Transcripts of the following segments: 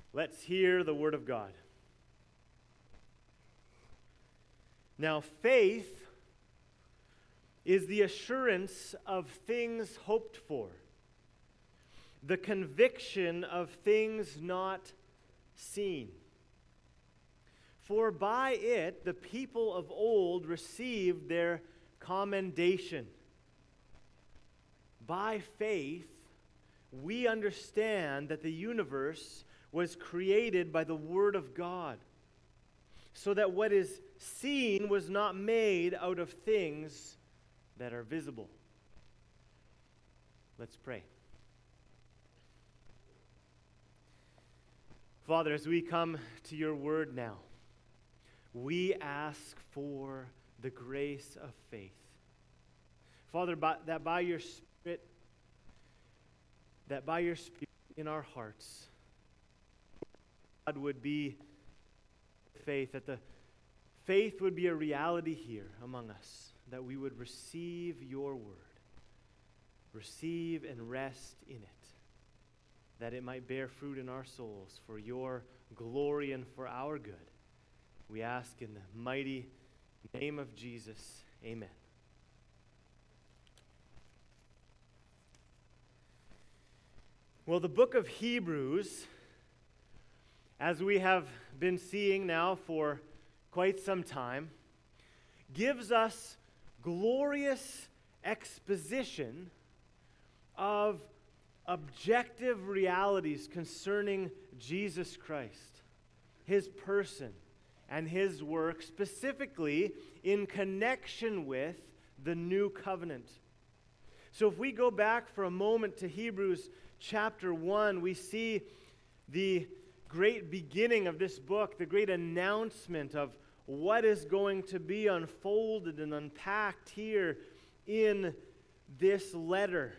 Let's hear the word of God. Now, faith is the assurance of things hoped for, the conviction of things not seen. For by it the people of old received their commendation. By faith, we understand that the universe was created by the Word of God, so that what is seen was not made out of things that are visible. Let's pray. Father, as we come to your word now, we ask for the grace of faith. Father, that by your Spirit in our hearts, God would be faith, that the faith would be a reality here among us, that we would receive your word, receive and rest in it, that it might bear fruit in our souls for your glory and for our good. We ask in the mighty name of Jesus, amen. Well, the book of Hebrews, as we have been seeing now for quite some time, gives us glorious exposition of objective realities concerning Jesus Christ, his person, and his work, specifically in connection with the new covenant. So if we go back for a moment to Hebrews chapter 1, we see the great beginning of this book, the great announcement of what is going to be unfolded and unpacked here in this letter.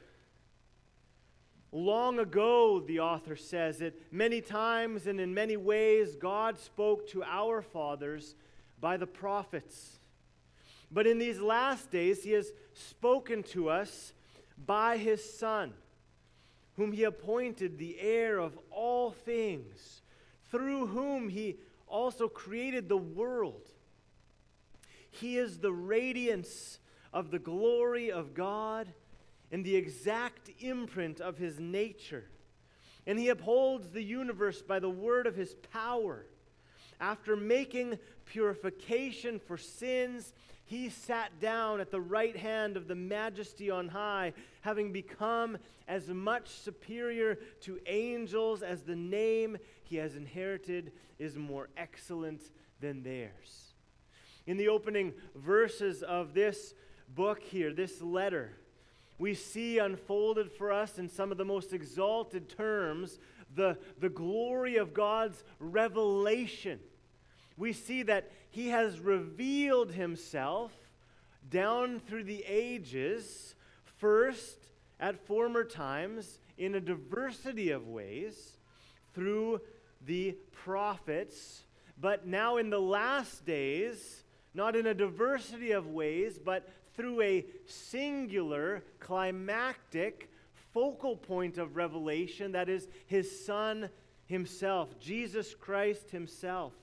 Long ago, the author says it, many times and in many ways, God spoke to our fathers by the prophets. But in these last days, he has spoken to us by his Son, whom he appointed the heir of all things, through whom he also created the world. He is the radiance of the glory of God and the exact imprint of his nature. And he upholds the universe by the word of his power. After making purification for sins, he sat down at the right hand of the Majesty on high, having become as much superior to angels as the name he has inherited is more excellent than theirs. In the opening verses of this book here, this letter, we see unfolded for us in some of the most exalted terms the glory of God's revelation. We see that he has revealed himself down through the ages, first at former times in a diversity of ways through the prophets, but now in the last days, not in a diversity of ways, but through a singular, climactic, focal point of revelation, that is his Son himself, Jesus Christ himself,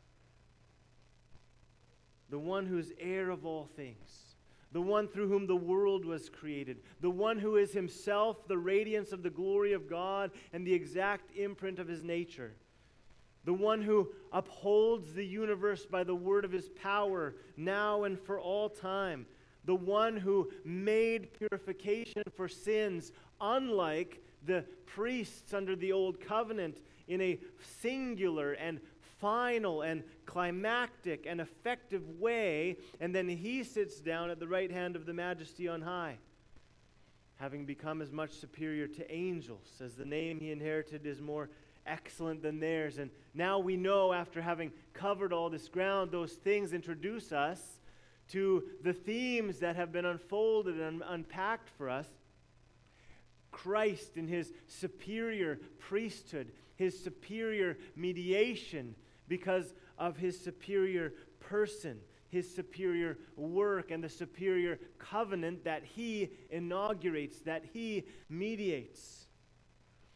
the one who is heir of all things, the one through whom the world was created, the one who is himself the radiance of the glory of God and the exact imprint of his nature, the one who upholds the universe by the word of his power, now and for all time, the one who made purification for sins, unlike the priests under the old covenant, in a singular and final and climactic and effective way, and then he sits down at the right hand of the Majesty on high, having become as much superior to angels as the name he inherited is more excellent than theirs. And now we know, after having covered all this ground, those things introduce us to the themes that have been unfolded and unpacked for us. Christ in his superior priesthood, his superior mediation because of his superior person, his superior work, and the superior covenant that he inaugurates, that he mediates.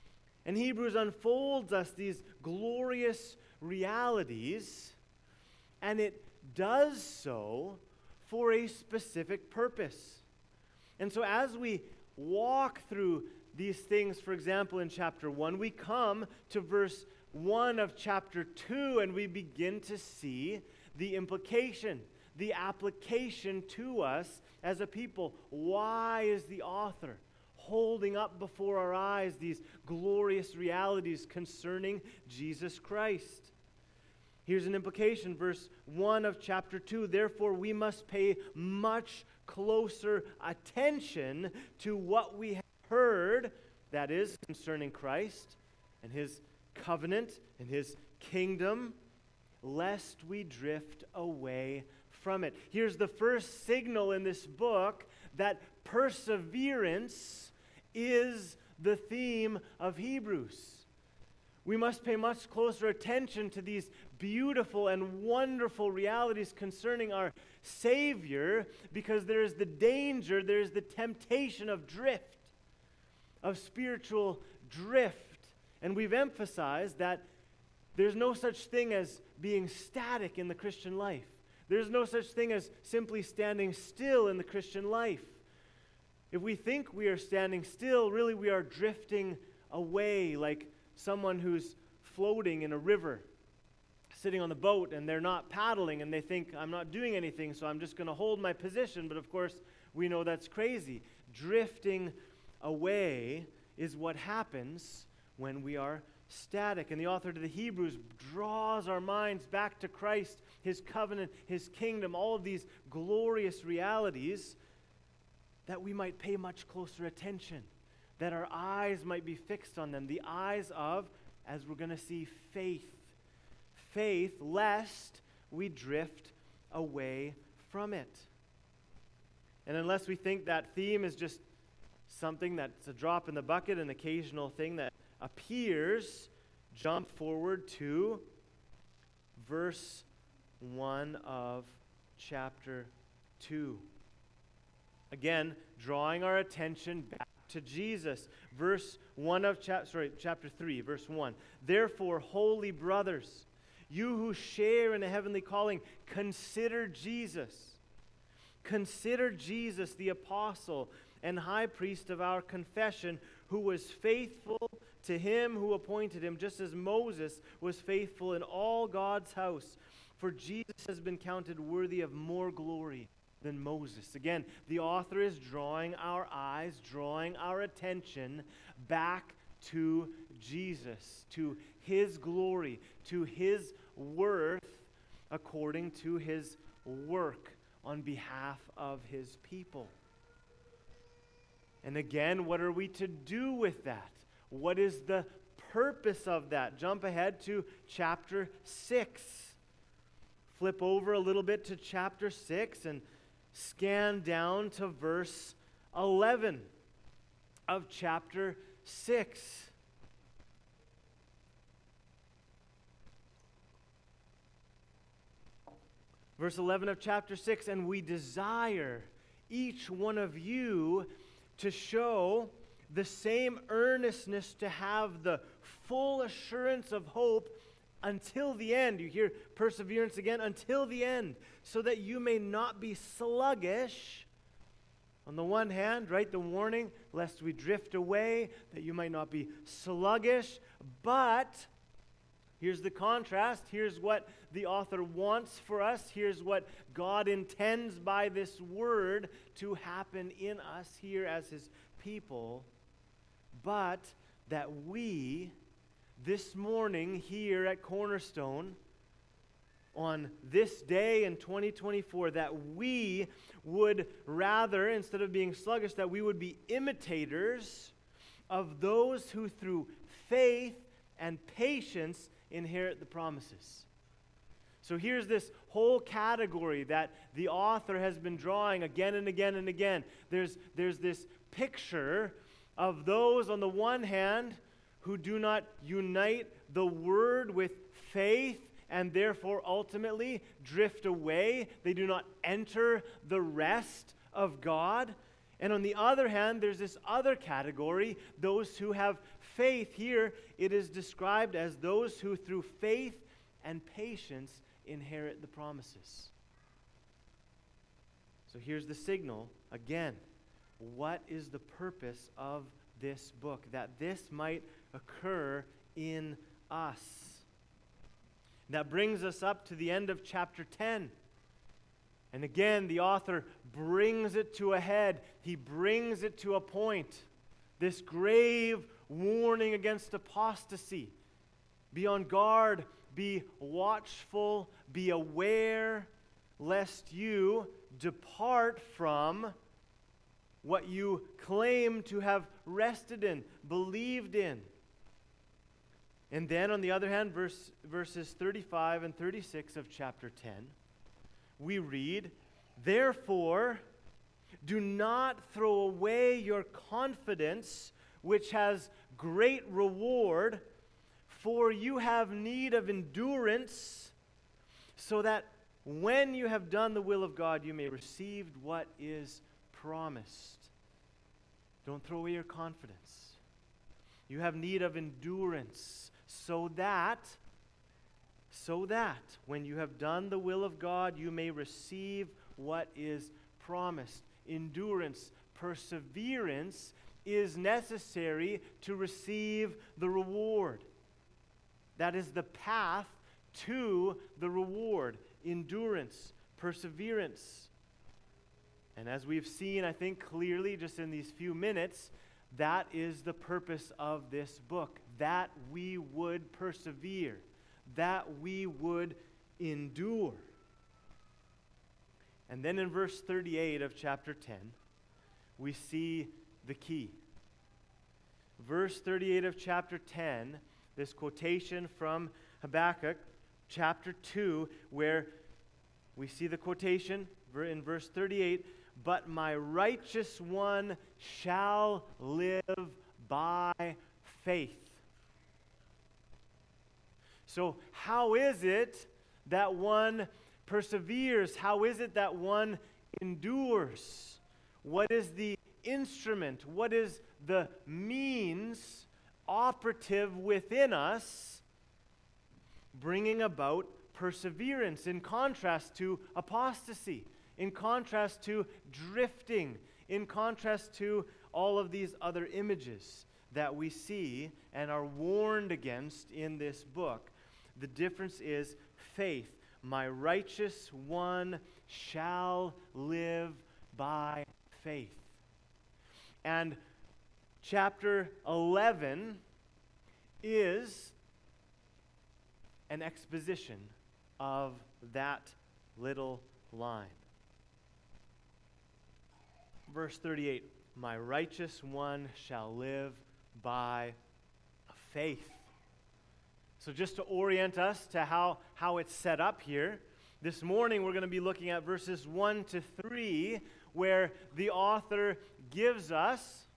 And Hebrews unfolds us these glorious realities, and it does so for a specific purpose. And so as we walk through these things, for example, in chapter 1, we come to verse 1 of chapter 2, and we begin to see the implication, the application to us as a people. Why is the author holding up before our eyes these glorious realities concerning Jesus Christ? Here's an implication, verse 1 of chapter 2. Therefore, we must pay much closer attention to what we have heard, that is, concerning Christ and his covenant and his kingdom, lest we drift away from it. Here's the first signal in this book that perseverance is the theme of Hebrews. We must pay much closer attention to these beautiful and wonderful realities concerning our Savior, because there is the danger, there is the temptation of drift, of spiritual drift. And we've emphasized that there's no such thing as being static in the Christian life. There's no such thing as simply standing still in the Christian life. If we think we are standing still, really we are drifting away, like someone who's floating in a river, sitting on the boat, and they're not paddling, and they think, I'm not doing anything, so I'm just going to hold my position. But of course, we know that's crazy. Drifting away is what happens when we are static. And the author to the Hebrews draws our minds back to Christ, his covenant, his kingdom, all of these glorious realities, that we might pay much closer attention, that our eyes might be fixed on them, the eyes of, as we're going to see, faith. Faith, lest we drift away from it. And unless we think that theme is just something that's a drop in the bucket, an occasional thing that appears, jump forward to verse 1 of chapter 2. Again, drawing our attention back to Jesus. Verse 1 of chapter 3, verse 1. Therefore, holy brothers, you who share in a heavenly calling, consider Jesus. Consider Jesus, the apostle and high priest of our confession, who was faithful to him who appointed him, just as Moses was faithful in all God's house. For Jesus has been counted worthy of more glory than Moses. Again, the author is drawing our eyes, drawing our attention back to Jesus, to his glory, to his worth, according to his work on behalf of his people. And again, what are we to do with that? What is the purpose of that? Jump ahead to chapter 6. Flip over a little bit to chapter 6 and scan down to verse 11 of chapter 6. Verse 11 of chapter 6, and we desire each one of you to show the same earnestness, to have the full assurance of hope until the end. You hear perseverance again, until the end, so that you may not be sluggish. On the one hand, right, the warning, lest we drift away, that you might not be sluggish. But here's the contrast. Here's what the author wants for us. Here's what God intends by this word to happen in us here as his people. But that we, this morning here at Cornerstone, on this day in 2024, that we would rather, instead of being sluggish, that we would be imitators of those who through faith and patience inherit the promises. So here's this whole category that the author has been drawing again and again and again. There's this picture of those on the one hand who do not unite the word with faith and therefore ultimately drift away. They do not enter the rest of God. And on the other hand, there's this other category, those who have faith here, it is described as those who through faith and patience inherit the promises. So here's the signal again. What is the purpose of this book? That this might occur in us. That brings us up to the end of chapter 10. And again, the author brings it to a head. He brings it to a point. This grave warning against apostasy. Be on guard, be watchful, be aware, lest you depart from what you claim to have rested in, believed in. And then, on the other hand, verses 35 and 36 of chapter 10, we read, "Therefore, do not throw away your confidence, which has great reward, for you have need of endurance, so that when you have done the will of God, you may receive what is promised." Don't throw away your confidence. You have need of endurance, so that when you have done the will of God, you may receive what is promised. Endurance, perseverance is necessary to receive the reward. That is the path to the reward. Endurance, perseverance. And as we've seen, I think clearly just in these few minutes, that is the purpose of this book. That we would persevere. That we would endure. And then in verse 38 of chapter 10, we see the key. Verse 38 of chapter 10, this quotation from Habakkuk, chapter 2, where we see the quotation in verse 38, "But my righteous one shall live by faith." So how is it that one perseveres? How is it that one endures? What is the instrument? What is the means operative within us bringing about perseverance in contrast to apostasy, in contrast to drifting, in contrast to all of these other images that we see and are warned against in this book? The difference is faith. My righteous one shall live by faith. And chapter 11 is an exposition of that little line. Verse 38, "My righteous one shall live by faith." So just to orient us to how it's set up here, this morning we're going to be looking at verses 1 to 3, where the author gives us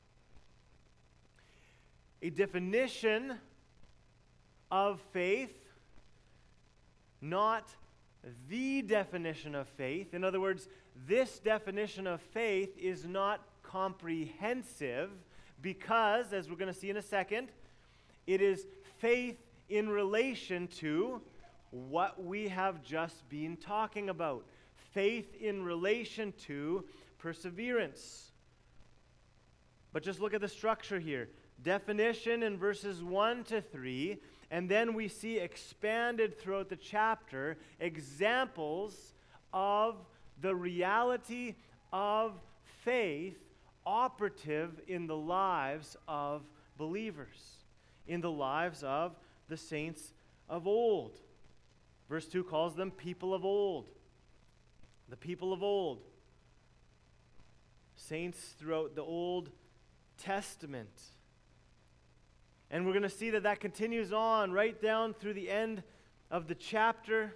a definition of faith, not the definition of faith. In other words, this definition of faith is not comprehensive because, as we're going to see in a second, it is faith in relation to what we have just been talking about. Faith in relation to perseverance. But just look at the structure here. Definition in verses 1 to 3, and then we see expanded throughout the chapter examples of the reality of faith operative in the lives of believers, in the lives of the saints of old. Verse 2 calls them people of old. The people of old. Saints throughout the Old Testament. And we're going to see that continues on right down through the end of the chapter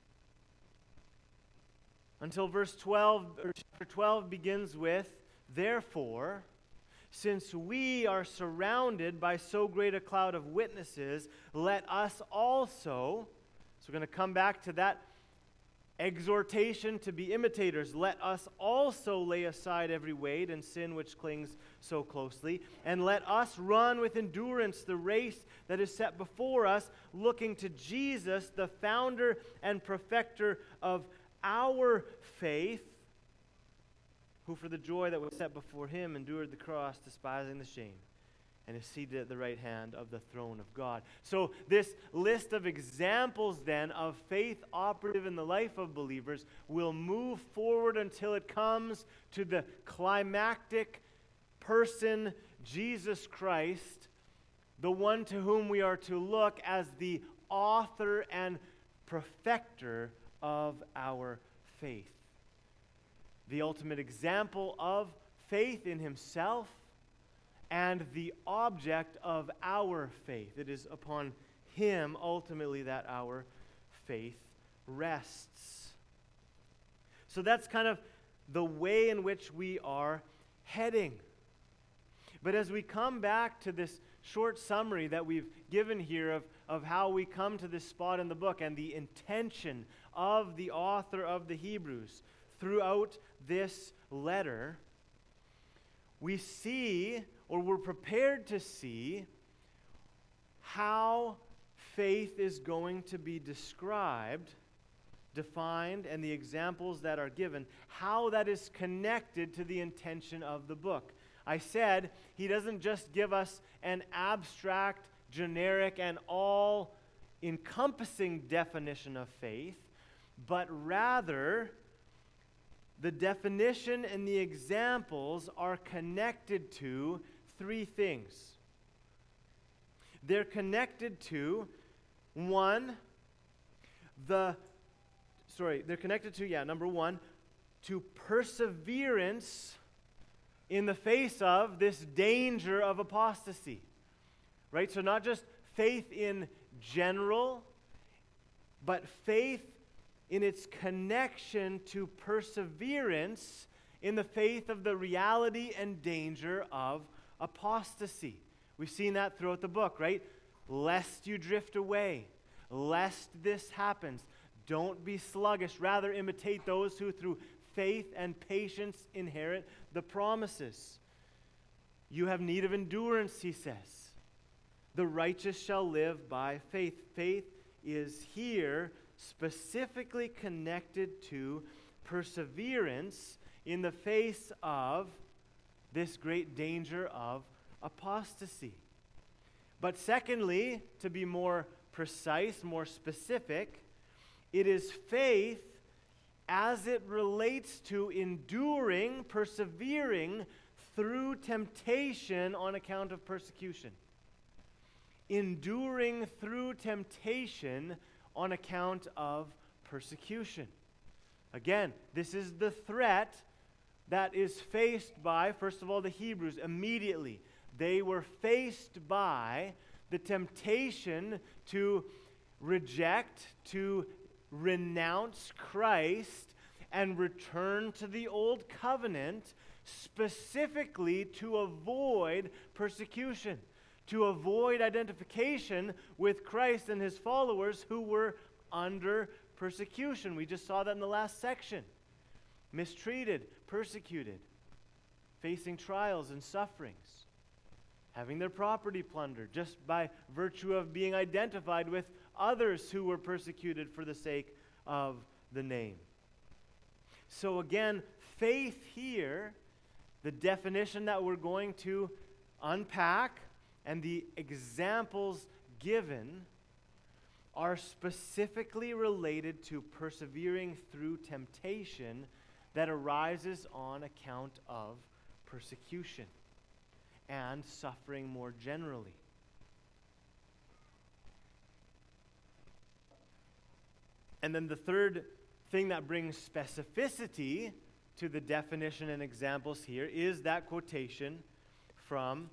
until verse 12, or chapter 12 begins with, "Therefore, since we are surrounded by so great a cloud of witnesses, let us also," so we're going to come back to that exhortation to be imitators. Let us also lay aside every weight and sin which clings so closely, and let us run with endurance the race that is set before us, looking to Jesus, the founder and perfecter of our faith, who for the joy that was set before him endured the cross, despising the shame, and is seated at the right hand of the throne of God. So this list of examples then of faith operative in the life of believers will move forward until it comes to the climactic person, Jesus Christ, the one to whom we are to look as the author and perfecter of our faith. The ultimate example of faith in himself and the object of our faith. It is upon him ultimately that our faith rests. So that's kind of the way in which we are heading. But as we come back to this short summary that we've given here of how we come to this spot in the book and the intention of the author of the Hebrews throughout this letter, we see, or we're prepared to see, how faith is going to be described, defined, and the examples that are given, how that is connected to the intention of the book. I said he doesn't just give us an abstract, generic, and all-encompassing definition of faith, but rather the definition and the examples are connected to three things. They're connected to, number one, to perseverance in the face of this danger of apostasy. Right? So not just faith in general, but faith in its connection to perseverance in the faith of the reality and danger of apostasy. We've seen that throughout the book, right? Lest you drift away, lest this happens. Don't be sluggish. Rather, imitate those who through faith and patience inherit the promises. You have need of endurance, he says. The righteous shall live by faith. Faith is here specifically connected to perseverance in the face of this great danger of apostasy. But secondly, to be more precise, more specific, it is faith as it relates to enduring, persevering through temptation on account of persecution. Enduring through temptation on account of persecution. Again, this is the threat that is faced by, first of all, the Hebrews immediately. They were faced by the temptation to reject, to renounce Christ and return to the old covenant, specifically to avoid persecution, to avoid identification with Christ and his followers who were under persecution. We just saw that in the last section. Mistreated, persecuted, facing trials and sufferings, having their property plundered just by virtue of being identified with others who were persecuted for the sake of the name. So again, faith here, the definition that we're going to unpack and the examples given are specifically related to persevering through temptation that arises on account of persecution and suffering more generally. And then the third thing that brings specificity to the definition and examples here is that quotation from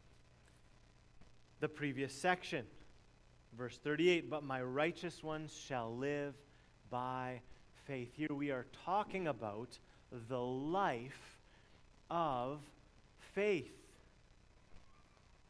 the previous section. Verse 38, but my righteous ones shall live by faith. Here we are talking about the life of faith.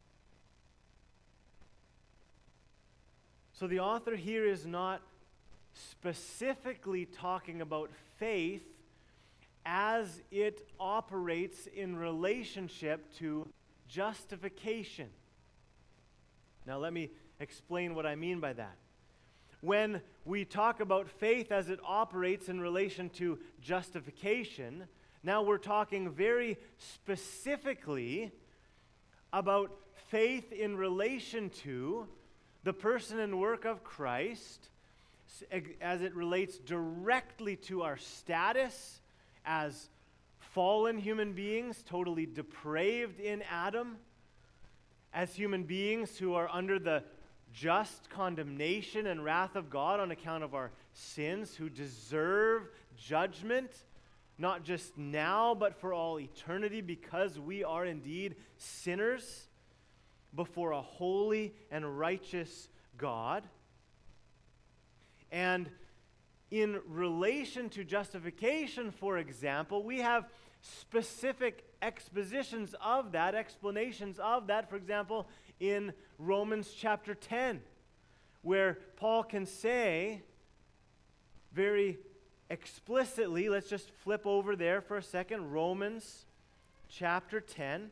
So the author here is not specifically talking about faith as it operates in relationship to justification. Now, let me explain what I mean by that. When we talk about faith as it operates in relation to justification, now we're talking very specifically about faith in relation to the person and work of Christ as it relates directly to our status as fallen human beings, totally depraved in Adam, as human beings who are under the just condemnation and wrath of God on account of our sins, who deserve judgment, not just now, but for all eternity, because we are indeed sinners before a holy and righteous God. And in relation to justification, for example, we have specific expositions of that, explanations of that, for example, in Romans chapter 10, where Paul can say very explicitly, let's just flip over there for a second, Romans chapter 10.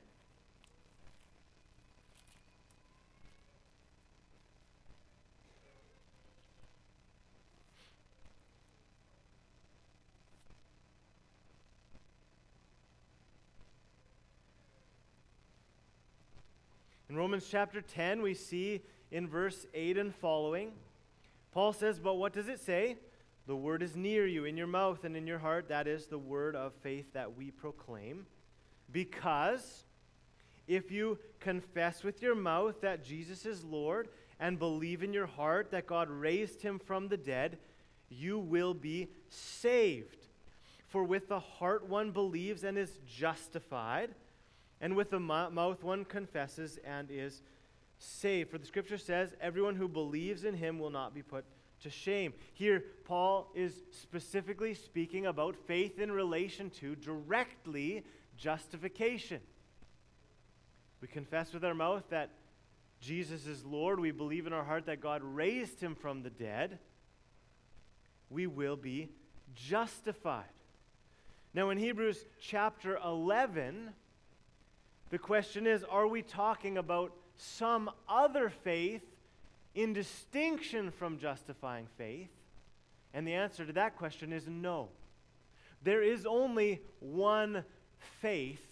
In Romans chapter 10, we see in verse 8 and following, Paul says, "But what does it say? The word is near you, in your mouth and in your heart. That is the word of faith that we proclaim. Because if you confess with your mouth that Jesus is Lord and believe in your heart that God raised him from the dead, you will be saved. For with the heart one believes and is justified, and with the mouth one confesses and is saved. For the scripture says, everyone who believes in him will not be put to shame." Here, Paul is specifically speaking about faith in relation to directly justification. We confess with our mouth that Jesus is Lord. We believe in our heart that God raised him from the dead. We will be justified. Now, in Hebrews chapter 11, the question is, are we talking about some other faith in distinction from justifying faith? And the answer to that question is no. There is only one faith,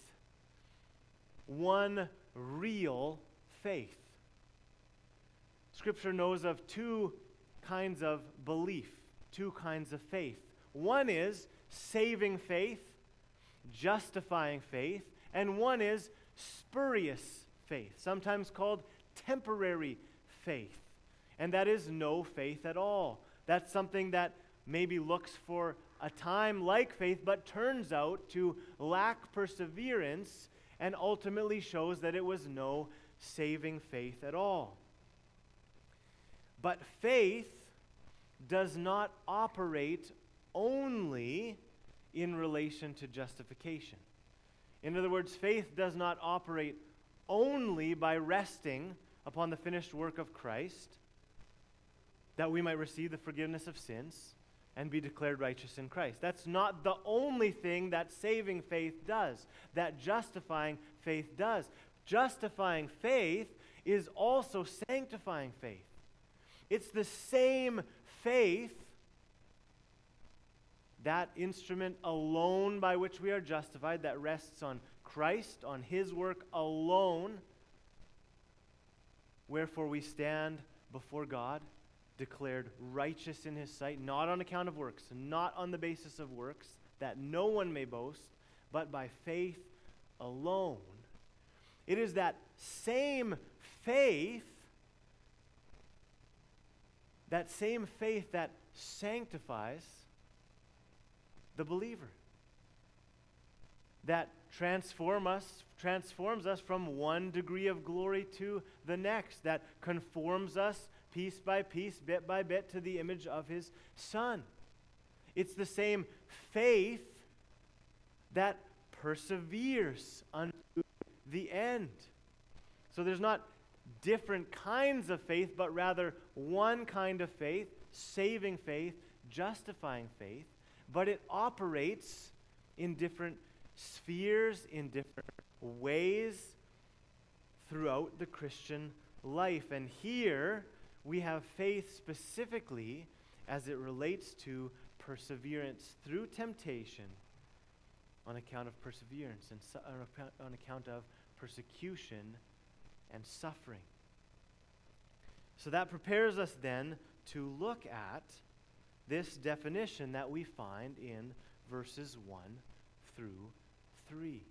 one real faith. Scripture knows of two kinds of belief, two kinds of faith. One is saving faith, justifying faith, and one is spurious faith, sometimes called temporary faith. And that is no faith at all. That's something that maybe looks for a time like faith, but turns out to lack perseverance and ultimately shows that it was no saving faith at all. But faith does not operate only in relation to justification. In other words, faith does not operate only by resting upon the finished work of Christ, that we might receive the forgiveness of sins and be declared righteous in Christ. That's not the only thing that saving faith does, that justifying faith does. Justifying faith is also sanctifying faith. It's the same faith, that instrument alone by which we are justified, that rests on Christ, on his work alone. Wherefore we stand before God, declared righteous in his sight, not on account of works, not on the basis of works, that no one may boast, but by faith alone. It is that same faith that sanctifies the believer, that transforms us from one degree of glory to the next, that conforms us piece by piece, bit by bit, to the image of his Son. It's the same faith that perseveres unto the end. So there's not different kinds of faith, but rather one kind of faith, saving faith, justifying faith, but it operates in different spheres, in different ways throughout the Christian life. And here we have faith specifically as it relates to perseverance through temptation on account of perseverance and on account of persecution and suffering. So that prepares us then to look at this definition that we find in verses 1 through 3.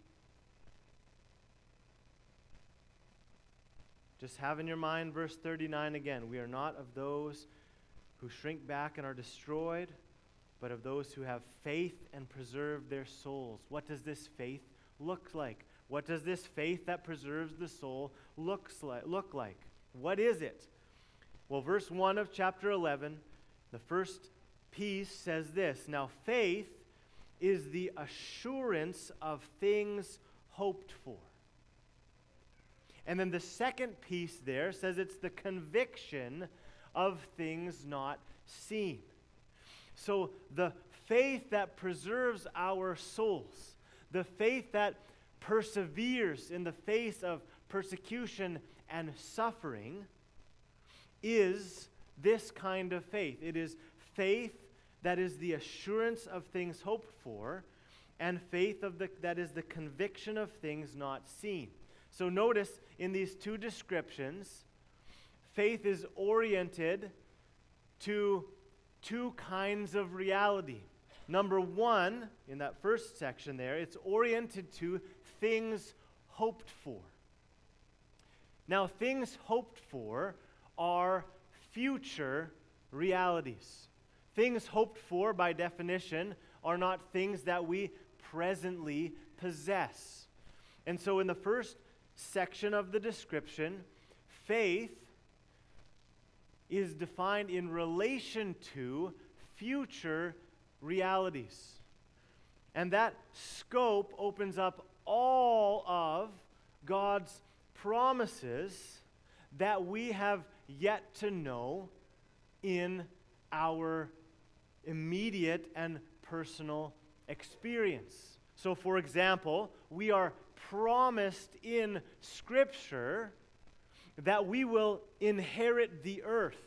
Just have in your mind verse 39 again. We are not of those who shrink back and are destroyed, but of those who have faith and preserve their souls. What does this faith look like? What does this faith that preserves the soul look like? What is it? Well, verse 1 of chapter 11, the first piece says this: now faith is the assurance of things hoped for. And then the second piece there says it's the conviction of things not seen. So the faith that preserves our souls, the faith that perseveres in the face of persecution and suffering, is this kind of faith. It is faith that is the assurance of things hoped for, and faith that is the conviction of things not seen. So notice in these two descriptions, faith is oriented to two kinds of reality. Number one, in that first section there, it's oriented to things hoped for. Now, things hoped for are future realities. Things hoped for, by definition, are not things that we presently possess. And so in the first section of the description, faith is defined in relation to future realities. And that scope opens up all of God's promises that we have yet to know in our immediate and personal experience. So, for example, we are promised in Scripture that we will inherit the earth.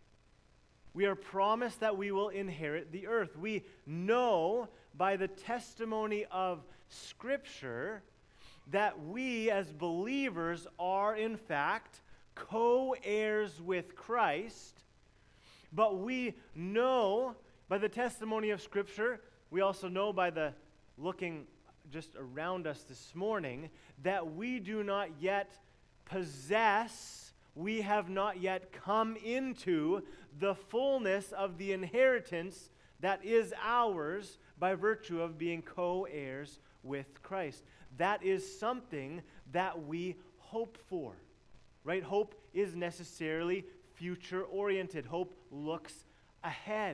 We are promised that we will inherit the earth. We know by the testimony of Scripture that we as believers are in fact co-heirs with Christ, but we know by the testimony of Scripture, we also know by the looking just around us this morning, that we do not yet possess, we have not yet come into the fullness of the inheritance that is ours by virtue of being co-heirs with Christ. That is something that we hope for, right? Hope is necessarily future-oriented. Hope looks ahead.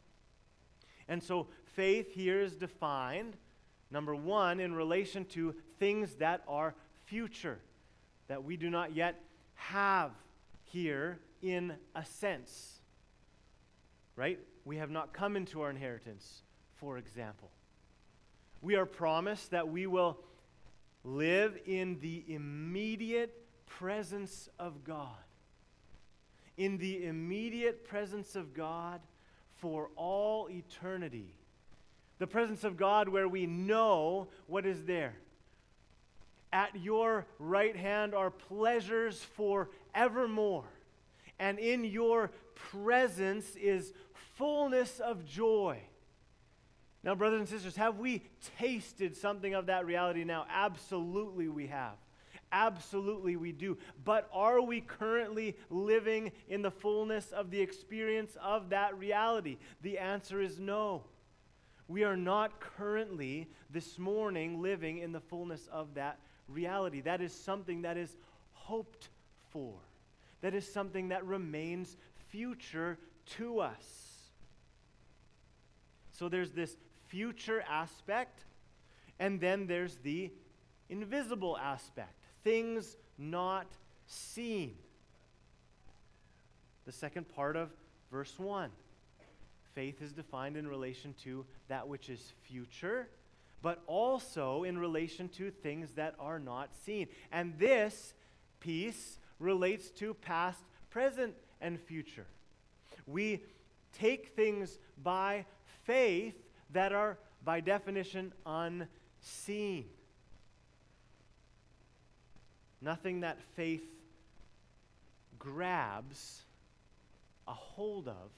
And so faith here is defined, number one, in relation to things that are future, that we do not yet have here in a sense, right? We have not come into our inheritance, for example. We are promised that we will live in the immediate presence of God. In the immediate presence of God for all eternity. The presence of God where we know what is there. At your right hand are pleasures forevermore, and in your presence is fullness of joy. Now, brothers and sisters, have we tasted something of that reality now? Absolutely we have. Absolutely we do. But are we currently living in the fullness of the experience of that reality? The answer is no. We are not currently, this morning, living in the fullness of that reality. That is something that is hoped for. That is something that remains future to us. So there's this future aspect, and then there's the invisible aspect. Things not seen. the second part of verse 1. Faith is defined in relation to that which is future, but also in relation to things that are not seen. And this piece relates to past, present, and future. We take things by faith that are, by definition, unseen. Nothing that faith grabs a hold of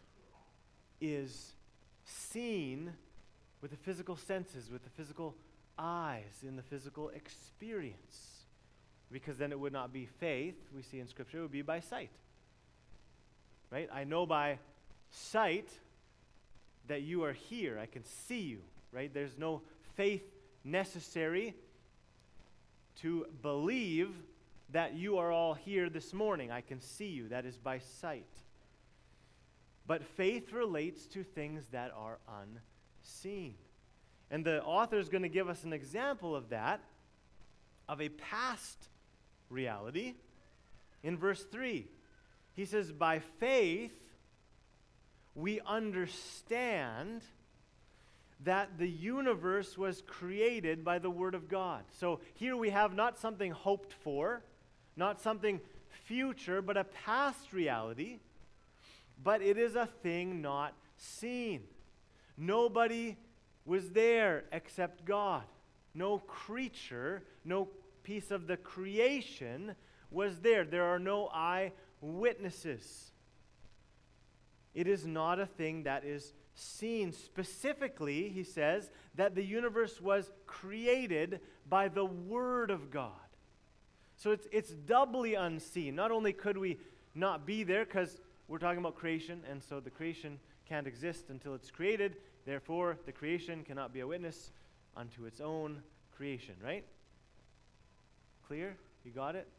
is seen with the physical senses, with the physical eyes, in the physical experience. Because then it would not be faith, we see in Scripture, it would be by sight. Right? I know by sight that you are here. I can see you. Right? There's no faith necessary to believe that you are all here this morning. I can see you. That is by sight. But faith relates to things that are unseen. And the author is going to give us an example of that, of a past reality. In verse 3, he says, by faith we understand that the universe was created by the Word of God. So here we have not something hoped for, not something future, but a past reality. But it is a thing not seen. Nobody was there except God. No creature, no piece of the creation was there. There are no eyewitnesses. It is not a thing that is seen. Specifically, he says that the universe was created by the Word of God. So it's doubly unseen. Not only could we not be there because we're talking about creation, and so the creation can't exist until it's created. Therefore, the creation cannot be a witness unto its own creation, right? Clear? You got it?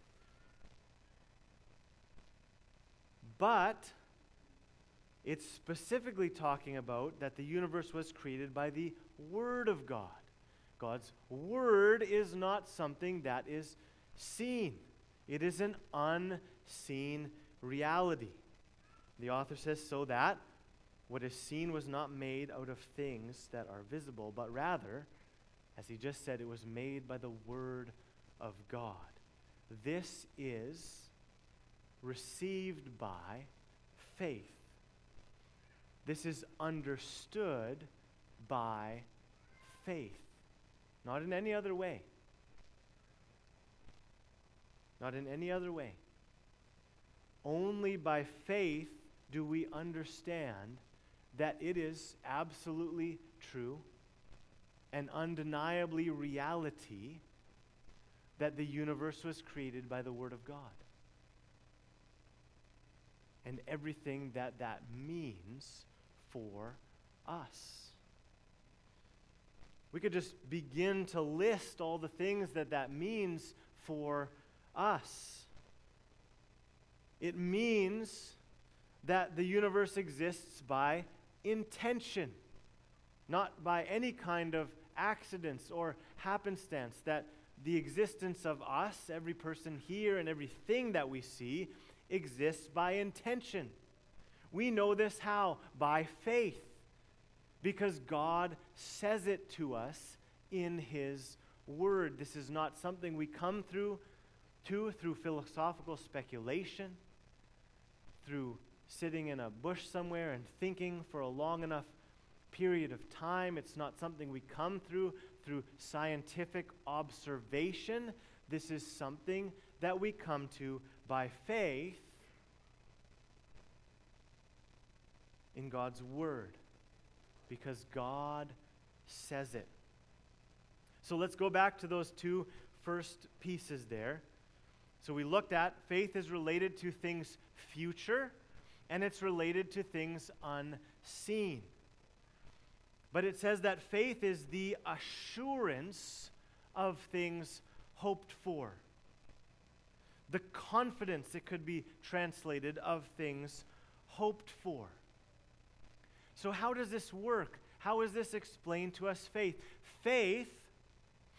But it's specifically talking about that the universe was created by the Word of God. God's Word is not something that is seen. It is an unseen reality. The author says, so that what is seen was not made out of things that are visible, but rather, as he just said, it was made by the Word of God. This is received by faith. This is understood by faith, not in any other way. Not in any other way. Only by faith do we understand that it is absolutely true and undeniably reality that the universe was created by the Word of God. And everything that means for us. We could just begin to list all the things that means for us. It means that the universe exists by intention, not by any kind of accidents or happenstance, that the existence of us, every person here and everything that we see, exists by intention. We know this how? By faith, because God says it to us in His Word. This is not something we come through philosophical speculation, through sitting in a bush somewhere and thinking for a long enough period of time. It's not something we come through scientific observation. This is something that we come to by faith in God's Word, because God says it. So let's go back to those two first pieces there. So we looked at faith is related to things future, and it's related to things unseen. But it says that faith is the assurance of things hoped for. The confidence, it could be translated, of things hoped for. So how does this work? How is this explained to us? Faith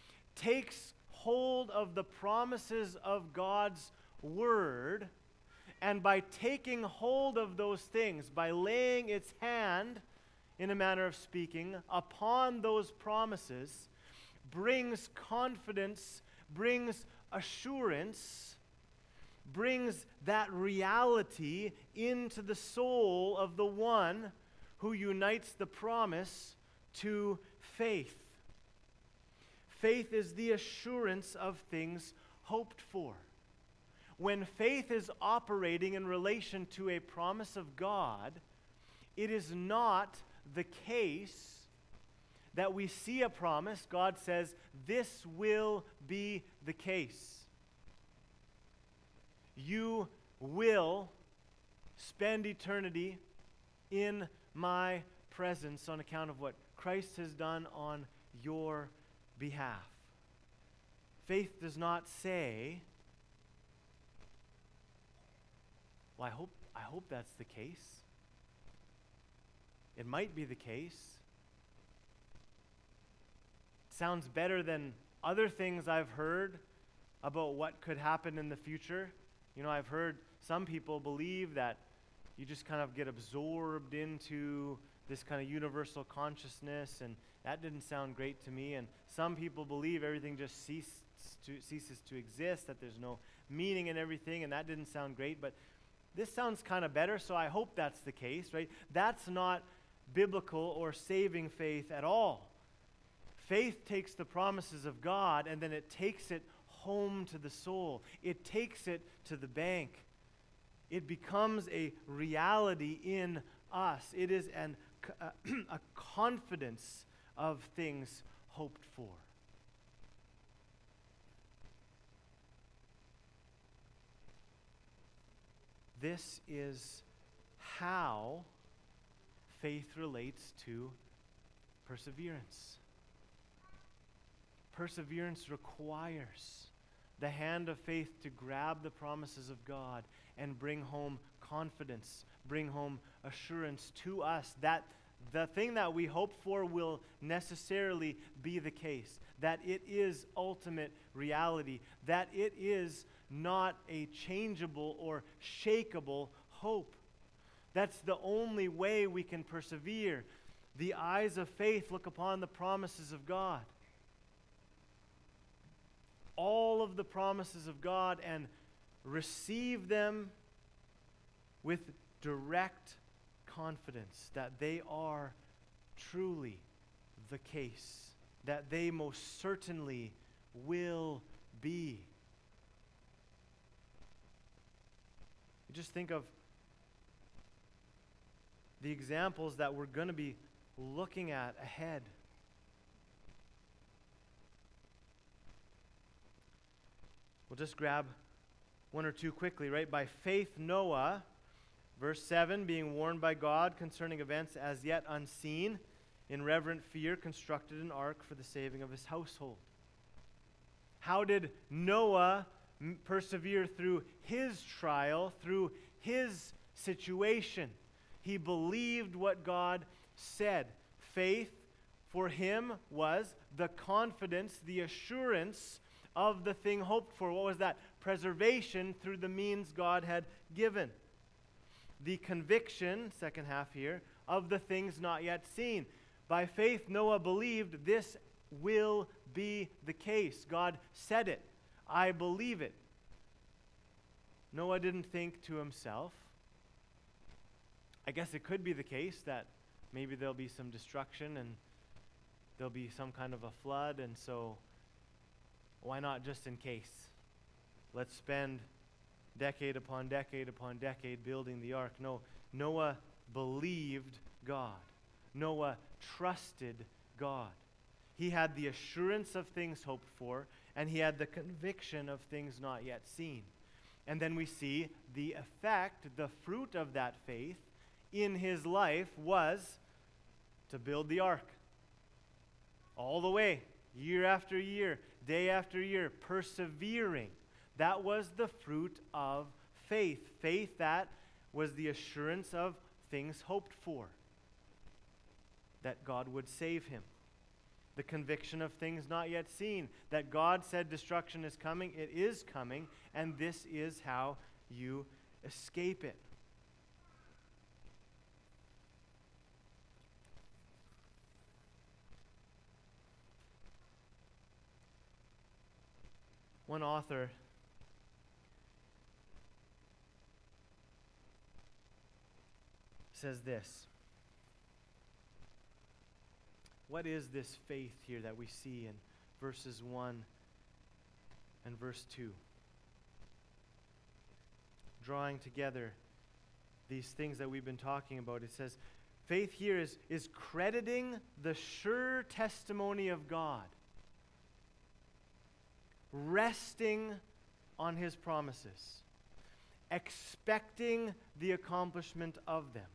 takes hold of the promises of God's Word And by taking hold of those things, by laying its hand, in a manner of speaking, upon those promises, brings confidence, brings assurance, brings that reality into the soul of the one who unites the promise to faith. Faith is the assurance of things hoped for. When faith is operating in relation to a promise of God, it is not the case that we see a promise, God says, this will be the case. You will spend eternity in my presence on account of what Christ has done on your behalf. Faith does not say, well, I hope that's the case. It might be the case. It sounds better than other things I've heard about what could happen in the future. You know, I've heard some people believe that you just kind of get absorbed into this kind of universal consciousness, and that didn't sound great to me. And some people believe everything just ceases to exist, that there's no meaning in everything, and that didn't sound great. But this sounds kind of better, so I hope that's the case, right? That's not biblical or saving faith at all. Faith takes the promises of God and then it takes it home to the soul. It takes it to the bank. It becomes a reality in us. It is a confidence of things hoped for. This is how faith relates to perseverance. Perseverance requires the hand of faith to grab the promises of God and bring home confidence, bring home assurance to us that the thing that we hope for will necessarily be the case, that it is ultimate reality, that it is not a changeable or shakeable hope. That's the only way we can persevere. The eyes of faith look upon the promises of God. All of the promises of God and receive them with direct confidence that they are truly the case, that they most certainly will be. Just think of the examples that we're going to be looking at ahead. We'll just grab one or two quickly, right? By faith, Noah, verse 7, being warned by God concerning events as yet unseen, in reverent fear, constructed an ark for the saving of his household. How did Noah persevere through his trial, through his situation? He believed what God said. Faith for him was the confidence, the assurance of the thing hoped for. What was that? Preservation through the means God had given. The conviction, second half here, of the things not yet seen. By faith, Noah believed this will be the case. God said it. I believe it. Noah didn't think to himself, I guess it could be the case that maybe there'll be some destruction and there'll be some kind of a flood, and so why not just in case? Let's spend decade upon decade upon decade building the ark. No, Noah believed God. Noah trusted God. He had the assurance of things hoped for, and he had the conviction of things not yet seen. And then we see the effect, the fruit of that faith in his life was to build the ark. All the way, year after year, day after year, persevering. That was the fruit of faith. Faith that was the assurance of things hoped for, that God would save him. The conviction of things not yet seen, that God said destruction is coming, it is coming, and this is how you escape it. One author says this. What is this faith here that we see in verses 1 and verse 2? Drawing together these things that we've been talking about, it says, faith here is crediting the sure testimony of God, resting on his promises, expecting the accomplishment of them.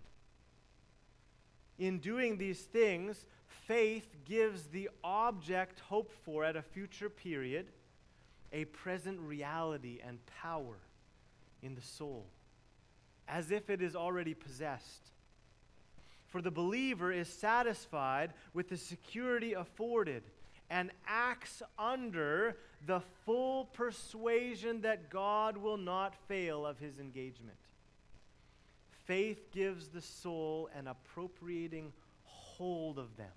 In doing these things, faith gives the object hoped for at a future period a present reality and power in the soul, as if it is already possessed. For the believer is satisfied with the security afforded and acts under the full persuasion that God will not fail of his engagement. Faith gives the soul an appropriating hold of them.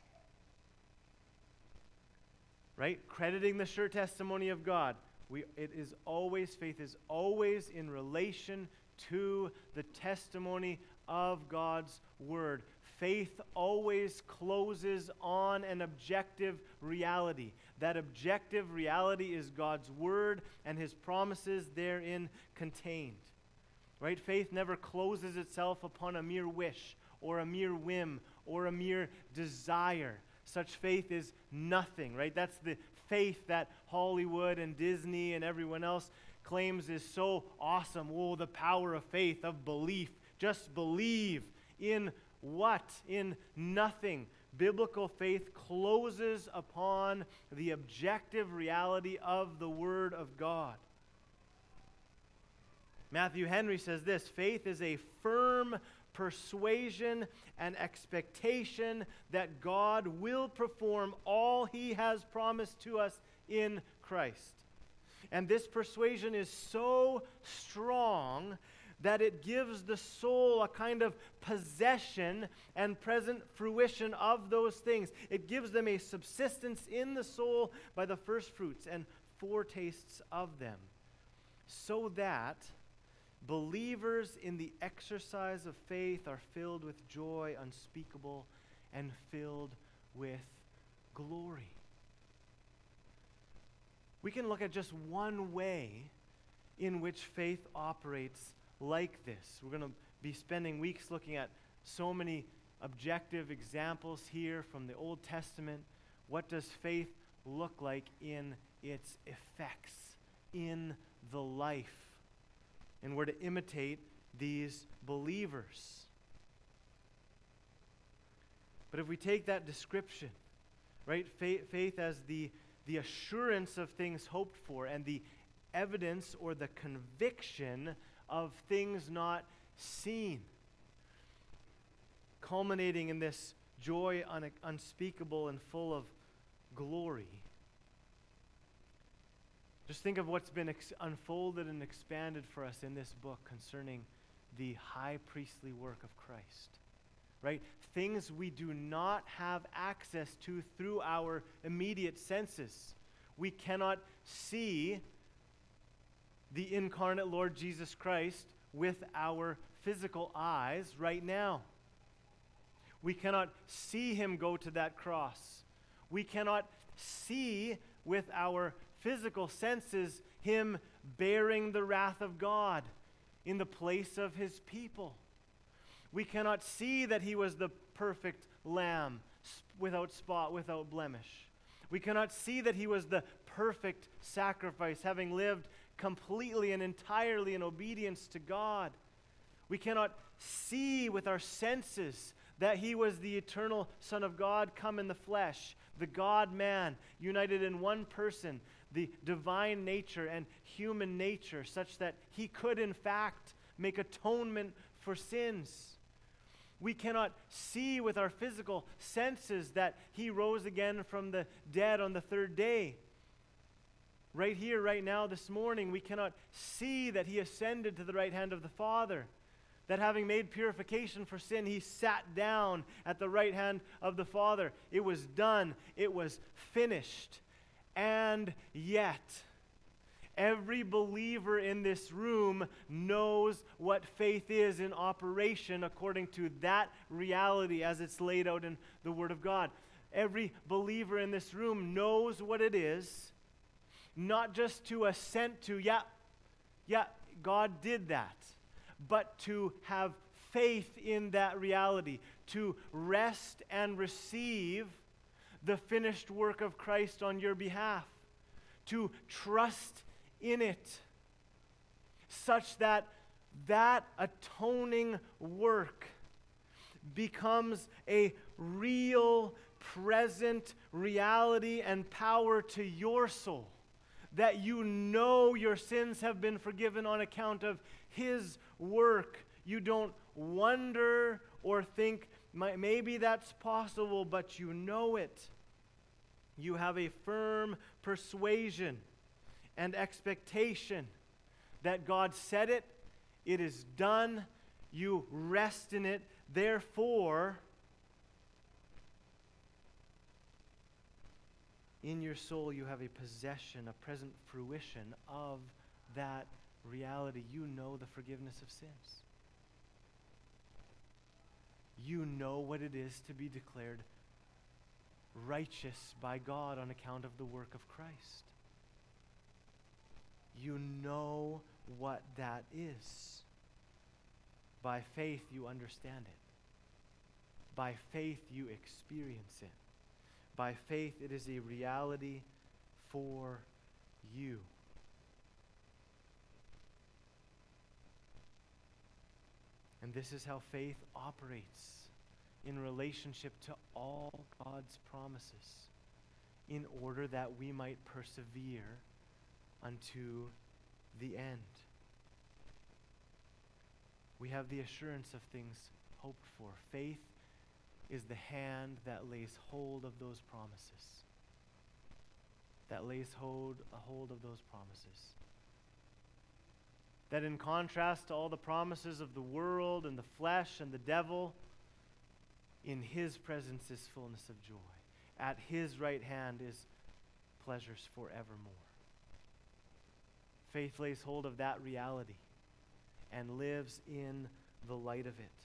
Right? Crediting the sure testimony of God. Faith is always in relation to the testimony of God's word. Faith always closes on an objective reality. That objective reality is God's word and his promises therein contained. Right? Faith never closes itself upon a mere wish or a mere whim or a mere desire. Such faith is nothing, right? That's the faith that Hollywood and Disney and everyone else claims is so awesome. Oh, the power of faith, of belief. Just believe in what? In nothing. Biblical faith closes upon the objective reality of the Word of God. Matthew Henry says this, faith is a firm persuasion and expectation that God will perform all he has promised to us in Christ. And this persuasion is so strong that it gives the soul a kind of possession and present fruition of those things. It gives them a subsistence in the soul by the first fruits and foretastes of them, so that believers in the exercise of faith are filled with joy unspeakable and filled with glory. We can look at just one way in which faith operates like this. We're going to be spending weeks looking at so many objective examples here from the Old Testament. What does faith look like in its effects, in the life? And we're to imitate these believers. But if we take that description, right, faith as the assurance of things hoped for and the evidence or the conviction of things not seen, culminating in this joy unspeakable and full of glory. Just think of what's been unfolded and expanded for us in this book concerning the high priestly work of Christ. Right? Things we do not have access to through our immediate senses. We cannot see the incarnate Lord Jesus Christ with our physical eyes right now. We cannot see him go to that cross. We cannot see with our physical senses him bearing the wrath of God in the place of his people. We cannot see that he was the perfect lamb without spot, without blemish. We cannot see that he was the perfect sacrifice, having lived completely and entirely in obedience to God. We cannot see with our senses that he was the eternal Son of God come in the flesh, the God-man, united in one person, the divine nature and human nature, such that he could in fact make atonement for sins. We cannot see with our physical senses that he rose again from the dead on the third day. Right here, right now, this morning, we cannot see that he ascended to the right hand of the Father. That having made purification for sin, he sat down at the right hand of the Father. It was done. It was finished. And yet, every believer in this room knows what faith is in operation according to that reality as it's laid out in the Word of God. Every believer in this room knows what it is, not just to assent to, yeah, God did that, but to have faith in that reality, to rest and receive the finished work of Christ on your behalf, to trust in it, such that that atoning work becomes a real, present reality and power to your soul, that you know your sins have been forgiven on account of his work. You don't wonder or think, maybe that's possible, but you know it. You have a firm persuasion and expectation that God said it, it is done, you rest in it. Therefore, in your soul you have a possession, a present fruition of that reality. You know the forgiveness of sins. You know what it is to be declared righteous by God on account of the work of Christ. You know what that is. By faith you understand it. By faith you experience it. By faith it is a reality for you. And this is how faith operates in relationship to all God's promises, in order that we might persevere unto the end. We have the assurance of things hoped for. Faith is the hand that lays hold of those promises. That lays hold of those promises. That in contrast to all the promises of the world and the flesh and the devil, in his presence is fullness of joy. At his right hand is pleasures forevermore. Faith lays hold of that reality and lives in the light of it.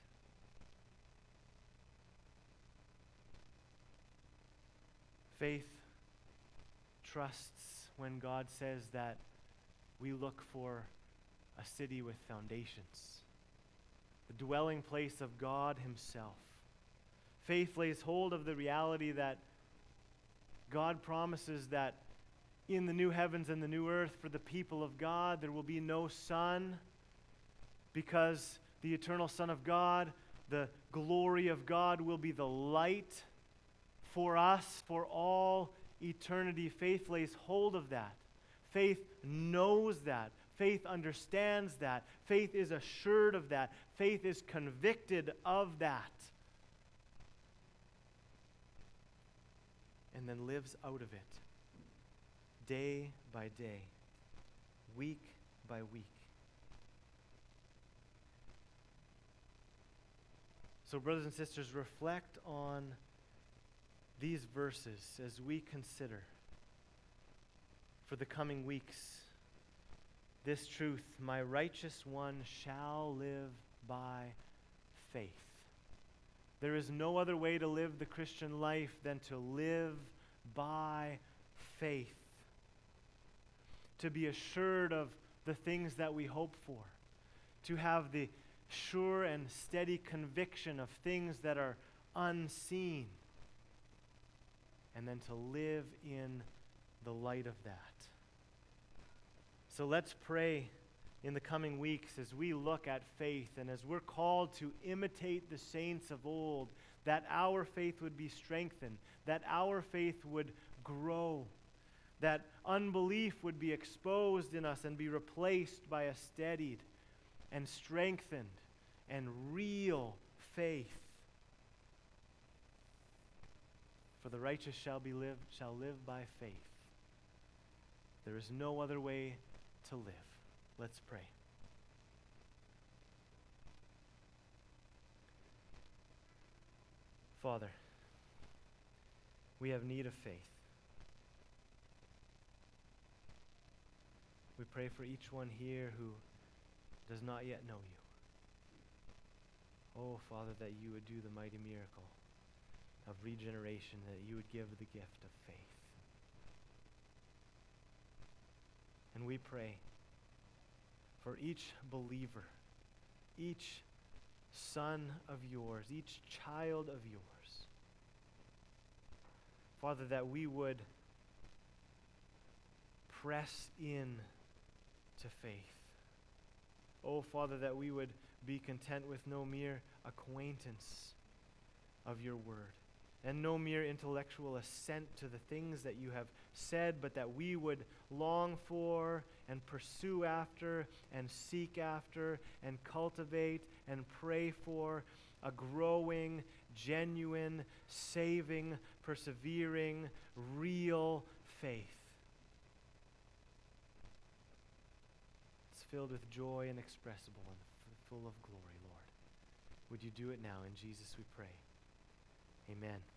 Faith trusts when God says that we look for a city with foundations, the dwelling place of God himself. Faith lays hold of the reality that God promises that in the new heavens and the new earth for the people of God there will be no sun, because the eternal Son of God, the glory of God, will be the light for us for all eternity. Faith lays hold of that. Faith knows that. Faith understands that. Faith is assured of that. Faith is convicted of that. And then lives out of it, day by day, week by week. So, brothers and sisters, reflect on these verses as we consider for the coming weeks this truth: my righteous one shall live by faith. There is no other way to live the Christian life than to live by faith, to be assured of the things that we hope for, to have the sure and steady conviction of things that are unseen, and then to live in the light of that. So let's pray in the coming weeks as we look at faith and as we're called to imitate the saints of old, that our faith would be strengthened, that our faith would grow, that unbelief would be exposed in us and be replaced by a steadied and strengthened and real faith. For the righteous shall live by faith. There is no other way to live. Let's pray. Father, we have need of faith. We pray for each one here who does not yet know you. Oh, Father, that you would do the mighty miracle of regeneration, that you would give the gift of faith. And we pray for each believer, each son of yours, each child of yours. Father, that we would press in to faith. Oh, Father, that we would be content with no mere acquaintance of your word and no mere intellectual assent to the things that you have said, but that we would long for and pursue after and seek after and cultivate and pray for a growing, genuine, saving, persevering, real faith. It's filled with joy inexpressible and full of glory, Lord. Would you do it now? In Jesus we pray. Amen.